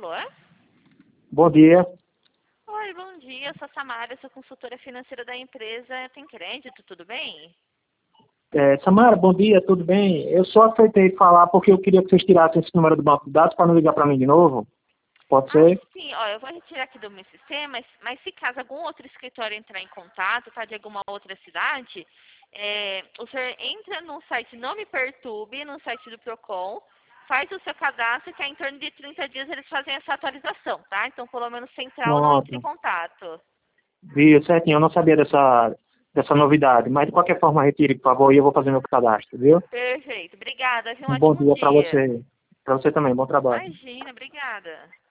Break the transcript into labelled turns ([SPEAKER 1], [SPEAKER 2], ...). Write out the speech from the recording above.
[SPEAKER 1] Alô?
[SPEAKER 2] Bom dia.
[SPEAKER 1] Oi, bom dia. Eu sou a Samara, sou consultora financeira da empresa. Tem crédito, tudo bem?
[SPEAKER 2] Samara, bom dia, tudo bem? Eu só aceitei falar porque eu queria que vocês tirassem esse número do banco de dados para não ligar para mim de novo. Pode ser?
[SPEAKER 1] Sim. Ó, eu vou retirar aqui do meu sistema, mas se caso algum outro escritório entrar em contato, tá, de alguma outra cidade, o senhor entra no site Não Me Perturbe, no site do Procon, faz o seu cadastro, que é em torno de 30 dias eles fazem essa atualização, tá? Então, pelo menos central não entre em
[SPEAKER 2] Pronto.
[SPEAKER 1] contato.
[SPEAKER 2] Viu, certinho. Eu não sabia dessa novidade. Mas, de qualquer forma, retire, por favor, e eu vou fazer meu cadastro, viu?
[SPEAKER 1] Perfeito. Obrigada. Tenha um
[SPEAKER 2] Um bom
[SPEAKER 1] ótimo
[SPEAKER 2] dia para
[SPEAKER 1] dia.
[SPEAKER 2] você. Para você também. Bom trabalho.
[SPEAKER 1] Imagina, obrigada.